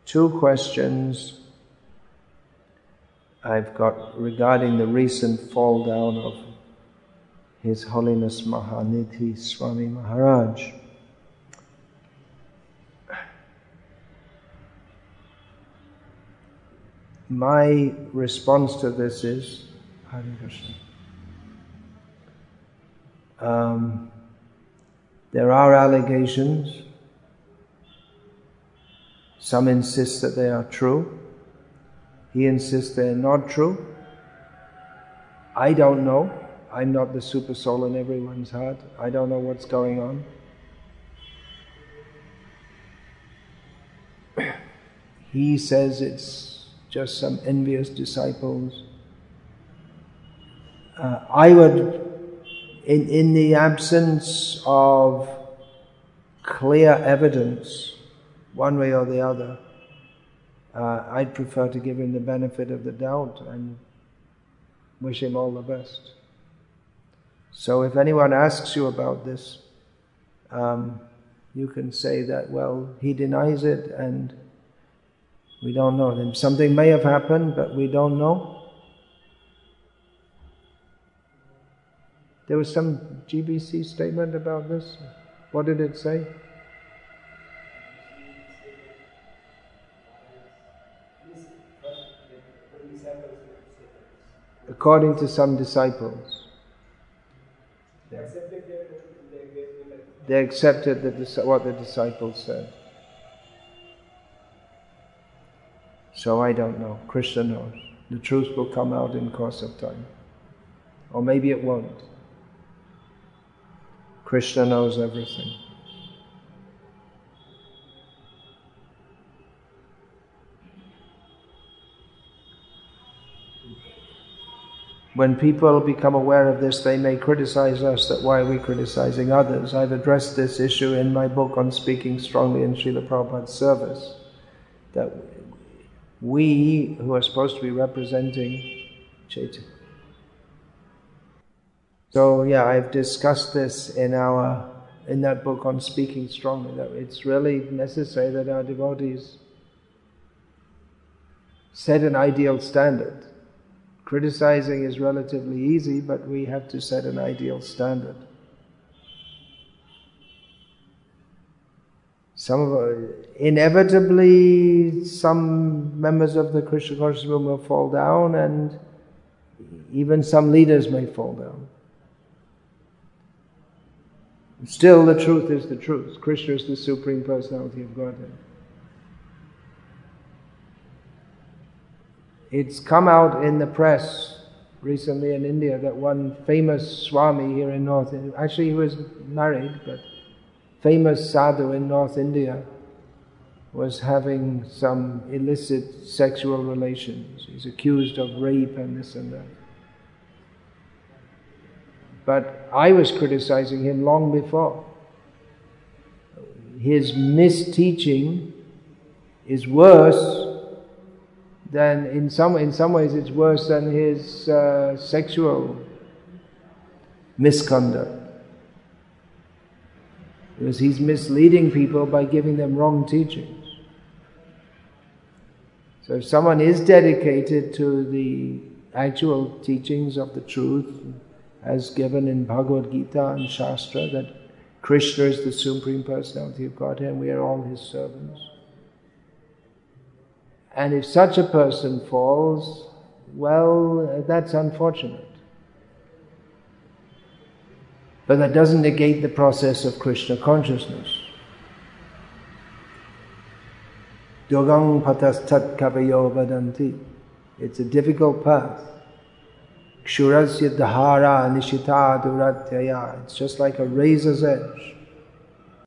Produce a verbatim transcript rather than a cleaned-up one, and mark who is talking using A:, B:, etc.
A: two questions I've got regarding the recent fall down of His Holiness Mahanidhi Swami Maharaj. My response to this is, Hare Krishna. Um, there are allegations. Some insist that they are true. He insists they're not true. I don't know. I'm not the super soul in everyone's heart. I don't know what's going on. He says it's just some envious disciples. Uh, I would, in, in the absence of clear evidence, one way or the other, uh, I'd prefer to give him the benefit of the doubt and wish him all the best. So if anyone asks you about this, um, you can say that, well, he denies it and we don't know. Then something may have happened, but we don't know. There was some G B C statement about this. What did it say? According to some disciples. They accepted the, what the disciples said. So I don't know. Krishna knows. The truth will come out in course of time. Or maybe it won't. Krishna knows everything. When people become aware of this, they may criticize us, that why are we criticizing others? I've addressed this issue in my book on speaking strongly in Srila Prabhupada's service, that we, who are supposed to be representing Chaitanya. So yeah, I've discussed this in our in that book on speaking strongly, that it's really necessary that our devotees set an ideal standard. Criticizing is relatively easy, but we have to set an ideal standard. Some of our, inevitably, some members of the Krishna consciousness movement will fall down, and even some leaders may fall down. Still, the truth is the truth. Krishna is the Supreme Personality of Godhead. It's come out in the press recently in India that one famous Swami here in North India, actually he was married, but famous sadhu in North India was having some illicit sexual relations. He's accused of rape and this and that. But I was criticizing him long before. His misteaching is worse than, in some in some ways it's worse than his uh, sexual misconduct. Because he's misleading people by giving them wrong teachings. So if someone is dedicated to the actual teachings of the truth, as given in Bhagavad Gita and Shastra, that Krishna is the Supreme Personality of Godhead and we are all His servants. And if such a person falls, well, that's unfortunate. But that doesn't negate the process of Krishna consciousness. Yogang patastat kavayo vadanti. It's a difficult path. Kshurasya dhara nishita duratyaya. It's just like a razor's edge.